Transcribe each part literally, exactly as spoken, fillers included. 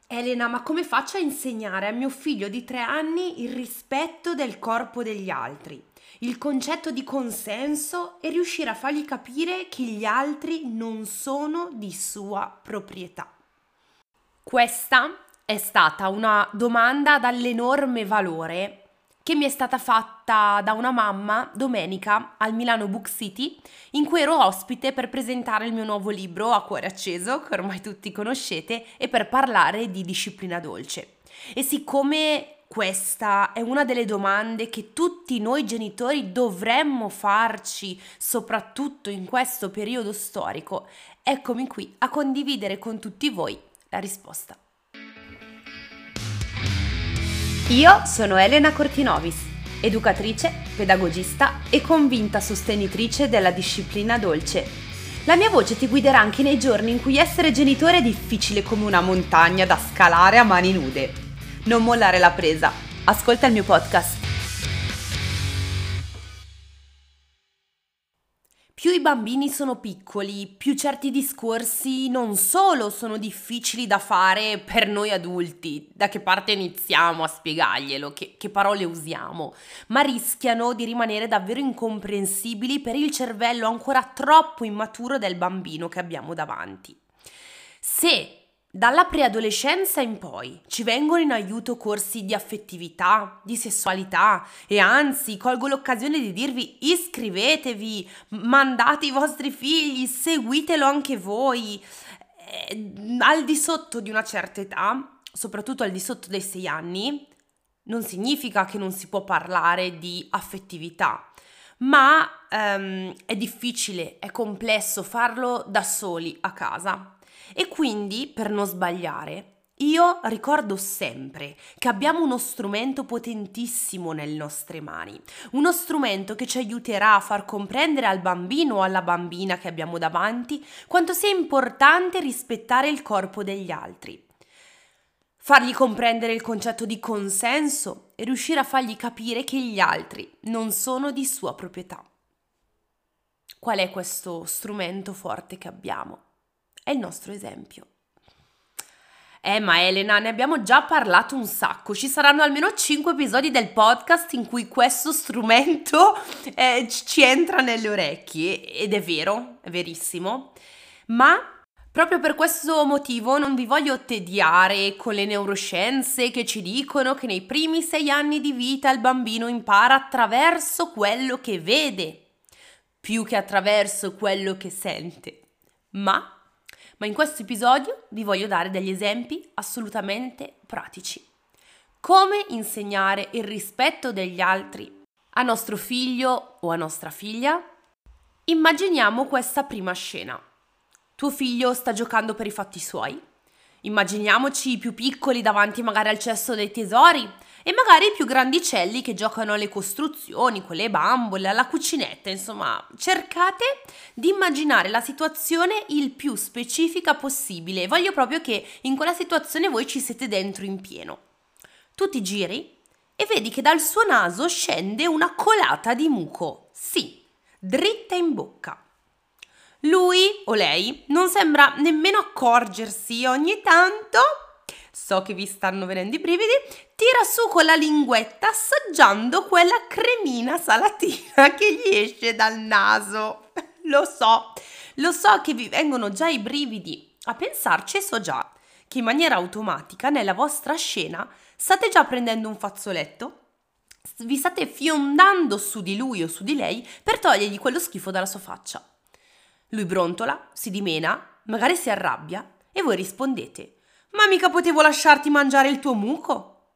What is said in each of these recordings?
Elena, ma come faccio a insegnare a mio figlio di tre anni il rispetto del corpo degli altri, il concetto di consenso e riuscire a fargli capire che gli altri non sono di sua proprietà? Questa è stata una domanda dall'enorme valore che mi è stata fatta da una mamma domenica al Milano Book City, in cui ero ospite per presentare il mio nuovo libro A Cuore Acceso, che ormai tutti conoscete, e per parlare di disciplina dolce. E siccome questa è una delle domande che tutti noi genitori dovremmo farci, soprattutto in questo periodo storico, eccomi qui a condividere con tutti voi la risposta. Io sono Elena Cortinovis, educatrice, pedagogista e convinta sostenitrice della disciplina dolce. La mia voce ti guiderà anche nei giorni in cui essere genitore è difficile come una montagna da scalare a mani nude. Non mollare la presa, ascolta il mio podcast. Più i bambini sono piccoli, più certi discorsi non solo sono difficili da fare per noi adulti, da che parte iniziamo a spiegarglielo, che, che parole usiamo, ma rischiano di rimanere davvero incomprensibili per il cervello ancora troppo immaturo del bambino che abbiamo davanti. Se dalla preadolescenza in poi ci vengono in aiuto corsi di affettività, di sessualità e anzi colgo l'occasione di dirvi iscrivetevi, mandate i vostri figli, seguitelo anche voi. Eh, al di sotto di una certa età, soprattutto al di sotto dei sei anni, non significa che non si può parlare di affettività, ma ehm, è difficile, è complesso farlo da soli a casa. E quindi, per non sbagliare, io ricordo sempre che abbiamo uno strumento potentissimo nelle nostre mani, uno strumento che ci aiuterà a far comprendere al bambino o alla bambina che abbiamo davanti quanto sia importante rispettare il corpo degli altri, fargli comprendere il concetto di consenso e riuscire a fargli capire che gli altri non sono di sua proprietà. Qual è questo strumento forte che abbiamo? È il nostro esempio. Eh, ma Elena, ne abbiamo già parlato un sacco. Ci saranno almeno cinque episodi del podcast in cui questo strumento eh, ci entra nelle orecchie. Ed è vero, è verissimo. Ma proprio per questo motivo non vi voglio tediare con le neuroscienze che ci dicono che nei primi sei anni di vita il bambino impara attraverso quello che vede, più che attraverso quello che sente. Ma Ma in questo episodio vi voglio dare degli esempi assolutamente pratici. Come insegnare il rispetto degli altri a nostro figlio o a nostra figlia? Immaginiamo questa prima scena. Tuo figlio sta giocando per i fatti suoi. Immaginiamoci i più piccoli davanti magari al cesso dei tesori e magari i più grandicelli che giocano alle costruzioni, con le bambole, alla cucinetta, insomma, cercate di immaginare la situazione il più specifica possibile. Voglio proprio che in quella situazione voi ci siete dentro in pieno. Tu ti giri e vedi che dal suo naso scende una colata di muco, sì, dritta in bocca. Lui o lei non sembra nemmeno accorgersi, ogni tanto, so che vi stanno venendo i brividi, tira su con la linguetta assaggiando quella cremina salatina che gli esce dal naso. Lo so, lo so che vi vengono già i brividi. A pensarci so già che in maniera automatica nella vostra scena state già prendendo un fazzoletto, vi state fiondando su di lui o su di lei per togliergli quello schifo dalla sua faccia. Lui brontola, si dimena, magari si arrabbia e voi rispondete: ma mica potevo lasciarti mangiare il tuo muco?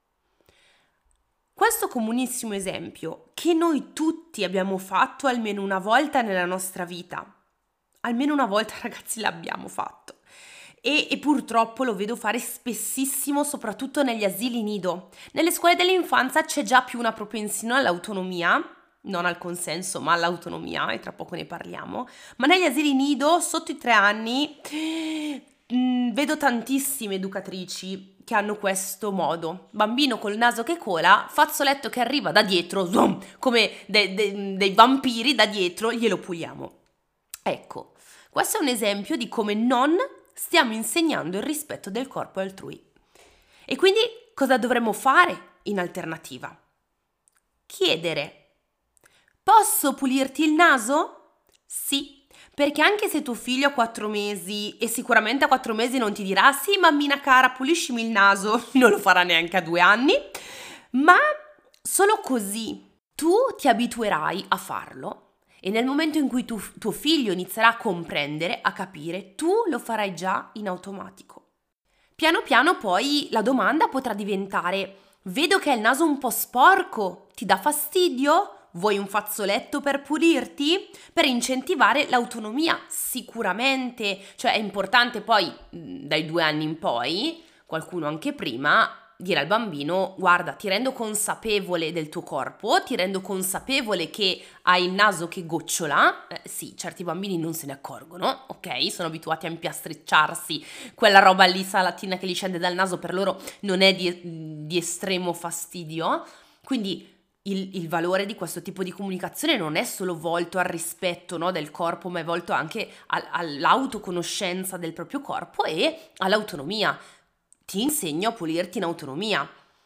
Questo comunissimo esempio che noi tutti abbiamo fatto almeno una volta nella nostra vita, almeno una volta ragazzi l'abbiamo fatto e, e purtroppo lo vedo fare spessissimo soprattutto negli asili nido. Nelle scuole dell'infanzia c'è già più una propensione all'autonomia, non al consenso ma all'autonomia, e tra poco ne parliamo, ma negli asili nido sotto i tre anni mh, vedo tantissime educatrici che hanno questo modo: bambino col naso che cola, fazzoletto che arriva da dietro, zoom, come de- de- dei vampiri da dietro, glielo puliamo. Ecco, questo è un esempio di come non stiamo insegnando il rispetto del corpo altrui. E quindi cosa dovremmo fare in alternativa? Chiedere: posso pulirti il naso? Sì, perché anche se tuo figlio ha quattro mesi e sicuramente a quattro mesi non ti dirà sì mammina cara puliscimi il naso, non lo farà neanche a due anni, ma solo così tu ti abituerai a farlo e nel momento in cui tu, tuo figlio inizierà a comprendere, a capire, tu lo farai già in automatico. Piano piano poi la domanda potrà diventare: vedo che hai il naso un po' sporco, ti dà fastidio? Vuoi un fazzoletto per pulirti? Per incentivare l'autonomia, sicuramente. Cioè è importante poi, dai due anni in poi, qualcuno anche prima, dire al bambino: guarda, ti rendo consapevole del tuo corpo, ti rendo consapevole che hai il naso che gocciola. Eh, sì, certi bambini non se ne accorgono, ok? Sono abituati a impiastricciarsi, quella roba lì salatina che gli scende dal naso per loro non è di, di estremo fastidio. Quindi il, il valore di questo tipo di comunicazione non è solo volto al rispetto, no, del corpo, ma è volto anche al, all'autoconoscenza del proprio corpo e all'autonomia. Ti insegno a pulirti in autonomia,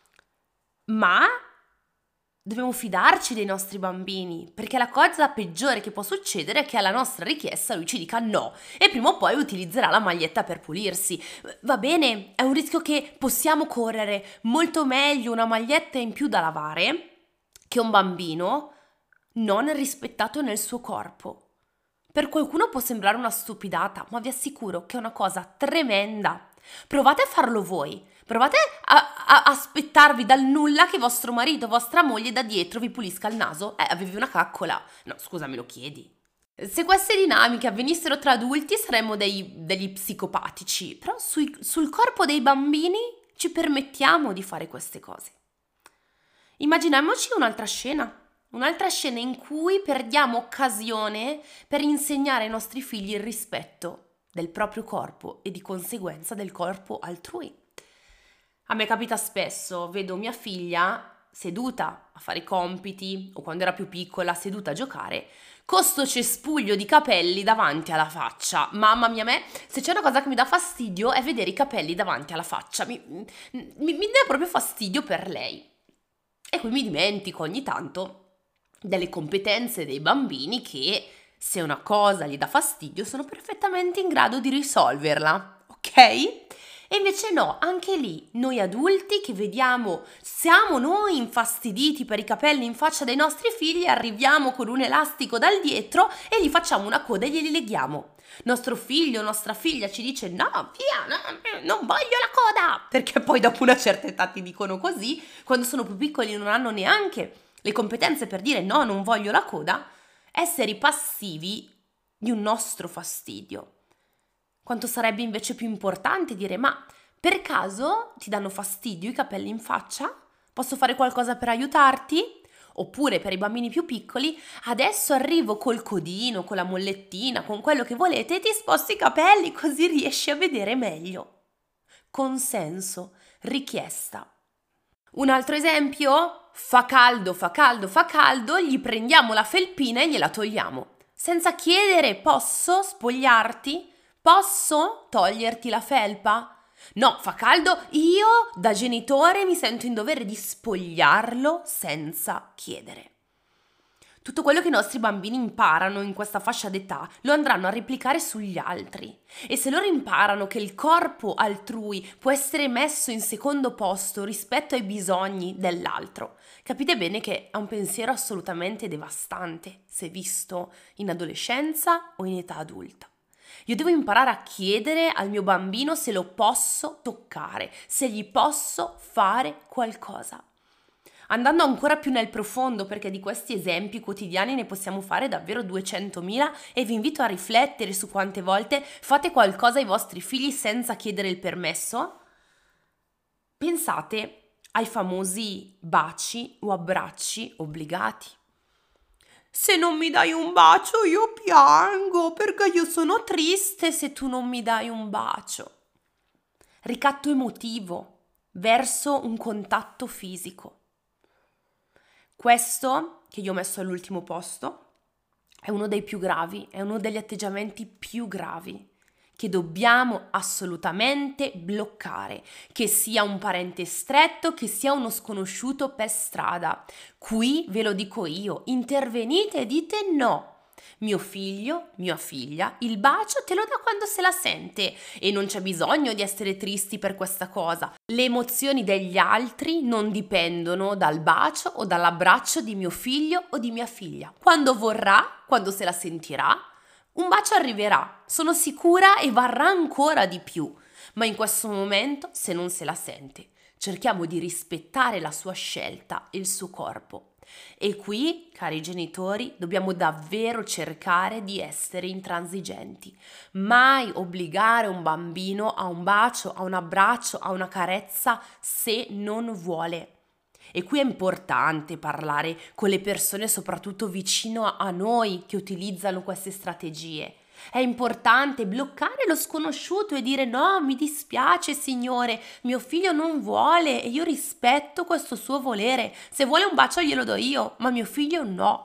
ma dobbiamo fidarci dei nostri bambini, perché la cosa peggiore che può succedere è che alla nostra richiesta lui ci dica no e prima o poi utilizzerà la maglietta per pulirsi. Va bene, è un rischio che possiamo correre, molto meglio una maglietta in più da lavare che un bambino non rispettato nel suo corpo. Per qualcuno può sembrare una stupidata, ma vi assicuro che è una cosa tremenda. Provate a farlo voi, provate a, a aspettarvi dal nulla che vostro marito, vostra moglie da dietro vi pulisca il naso. Eh, avevi una caccola. No, scusa, me lo chiedi. Se queste dinamiche avvenissero tra adulti saremmo dei, degli psicopatici, però sui, sul corpo dei bambini ci permettiamo di fare queste cose. Immaginiamoci un'altra scena. Un'altra scena in cui perdiamo occasione per insegnare ai nostri figli il rispetto del proprio corpo e di conseguenza del corpo altrui. A me capita spesso, vedo mia figlia seduta a fare i compiti o quando era più piccola seduta a giocare con sto cespuglio di capelli davanti alla faccia. Mamma mia, a me se c'è una cosa che mi dà fastidio è vedere i capelli davanti alla faccia, mi, mi, mi dà proprio fastidio per lei. E qui mi dimentico ogni tanto delle competenze dei bambini che, se una cosa gli dà fastidio, sono perfettamente in grado di risolverla, ok? E invece no, anche lì, noi adulti che vediamo, siamo noi infastiditi per i capelli in faccia dei nostri figli, arriviamo con un elastico dal dietro e gli facciamo una coda e glieli leghiamo. Nostro figlio, nostra figlia ci dice no, via, no, non voglio la coda, perché poi dopo una certa età ti dicono così, quando sono più piccoli non hanno neanche le competenze per dire no, non voglio la coda, essere passivi di un nostro fastidio. Quanto sarebbe invece più importante dire ma per caso ti danno fastidio i capelli in faccia? Posso fare qualcosa per aiutarti? Oppure per i bambini più piccoli, adesso arrivo col codino, con la mollettina, con quello che volete e ti sposto i capelli così riesci a vedere meglio. Consenso, richiesta. Un altro esempio? Fa caldo, fa caldo, fa caldo, gli prendiamo la felpina e gliela togliamo. Senza chiedere, posso spogliarti? Posso toglierti la felpa? No, fa caldo, io da genitore mi sento in dovere di spogliarlo senza chiedere. Tutto quello che i nostri bambini imparano in questa fascia d'età lo andranno a replicare sugli altri. E se loro imparano che il corpo altrui può essere messo in secondo posto rispetto ai bisogni dell'altro, capite bene che è un pensiero assolutamente devastante se visto in adolescenza o in età adulta. Io devo imparare a chiedere al mio bambino se lo posso toccare, se gli posso fare qualcosa. Andando ancora più nel profondo, perché di questi esempi quotidiani ne possiamo fare davvero duecentomila e vi invito a riflettere su quante volte fate qualcosa ai vostri figli senza chiedere il permesso. Pensate ai famosi baci o abbracci obbligati. Se non mi dai un bacio io piango perché io sono triste se tu non mi dai un bacio. Ricatto emotivo verso un contatto fisico. Questo, che io ho messo all'ultimo posto, è uno dei più gravi, è uno degli atteggiamenti più gravi che dobbiamo assolutamente bloccare, che sia un parente stretto, che sia uno sconosciuto per strada. Qui ve lo dico io, intervenite e dite no. Mio figlio, mia figlia, il bacio te lo dà quando se la sente e non c'è bisogno di essere tristi per questa cosa. Le emozioni degli altri non dipendono dal bacio o dall'abbraccio di mio figlio o di mia figlia. Quando vorrà, quando se la sentirà, un bacio arriverà, sono sicura, e varrà ancora di più. Ma in questo momento, se non se la sente, cerchiamo di rispettare la sua scelta e il suo corpo. E qui, cari genitori, dobbiamo davvero cercare di essere intransigenti. Mai obbligare un bambino a un bacio, a un abbraccio, a una carezza se non vuole. E qui è importante parlare con le persone soprattutto vicino a noi che utilizzano queste strategie. È importante bloccare lo sconosciuto e dire no, mi dispiace signore, mio figlio non vuole e io rispetto questo suo volere. Se vuole un bacio glielo do io, ma mio figlio no.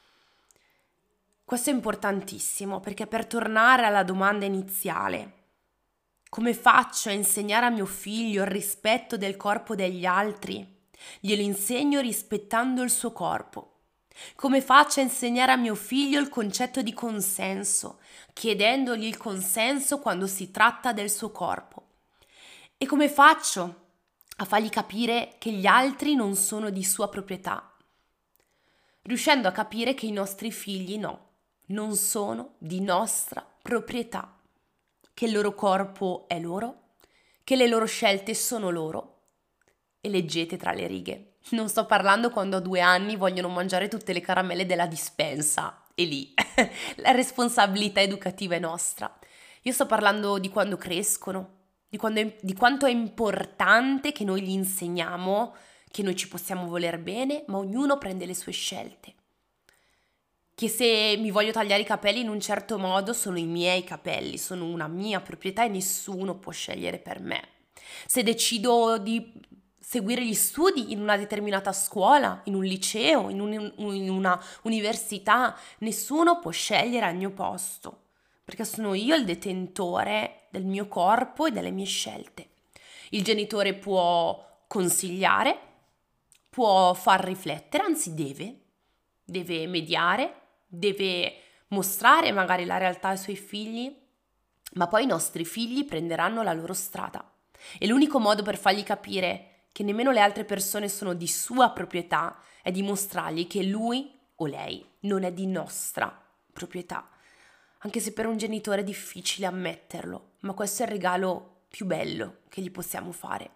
Questo è importantissimo perché per tornare alla domanda iniziale, come faccio a insegnare a mio figlio il rispetto del corpo degli altri? Glielo insegno rispettando il suo corpo. Come faccio a insegnare a mio figlio il concetto di consenso, chiedendogli il consenso quando si tratta del suo corpo? E come faccio a fargli capire che gli altri non sono di sua proprietà? Riuscendo a capire che i nostri figli no, non sono di nostra proprietà, che il loro corpo è loro, che le loro scelte sono loro. E leggete tra le righe. Non sto parlando quando a due anni vogliono mangiare tutte le caramelle della dispensa. E lì la responsabilità educativa è nostra. Io sto parlando di quando crescono, di, quando è, di quanto è importante che noi gli insegniamo che noi ci possiamo voler bene, ma ognuno prende le sue scelte. Che se mi voglio tagliare i capelli in un certo modo sono i miei capelli, sono una mia proprietà e nessuno può scegliere per me. Se decido di seguire gli studi in una determinata scuola, in un liceo, in, un, in una università, nessuno può scegliere al mio posto, perché sono io il detentore del mio corpo e delle mie scelte. Il genitore può consigliare, può far riflettere, anzi deve, deve mediare, deve mostrare magari la realtà ai suoi figli, ma poi i nostri figli prenderanno la loro strada. E l'unico modo per fargli capire che nemmeno le altre persone sono di sua proprietà è dimostrargli che lui o lei non è di nostra proprietà. Anche se per un genitore è difficile ammetterlo, ma questo è il regalo più bello che gli possiamo fare.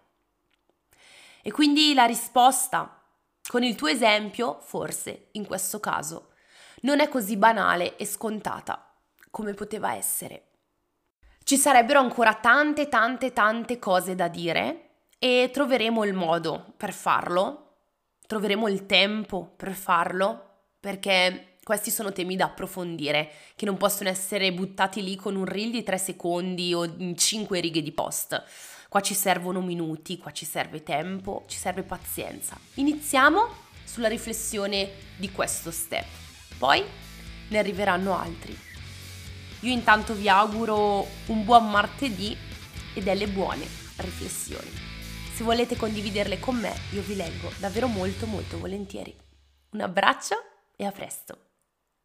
E quindi la risposta, con il tuo esempio, forse in questo caso, non è così banale e scontata come poteva essere. Ci sarebbero ancora tante, tante, tante cose da dire e troveremo il modo per farlo, troveremo il tempo per farlo, perché questi sono temi da approfondire, che non possono essere buttati lì con un reel di tre secondi o in cinque righe di post. Qua ci servono minuti, qua ci serve tempo, ci serve pazienza. Iniziamo sulla riflessione di questo step, poi ne arriveranno altri. Io intanto vi auguro un buon martedì e delle buone riflessioni. Se volete condividerle con me, io vi leggo davvero molto molto volentieri. Un abbraccio e a presto!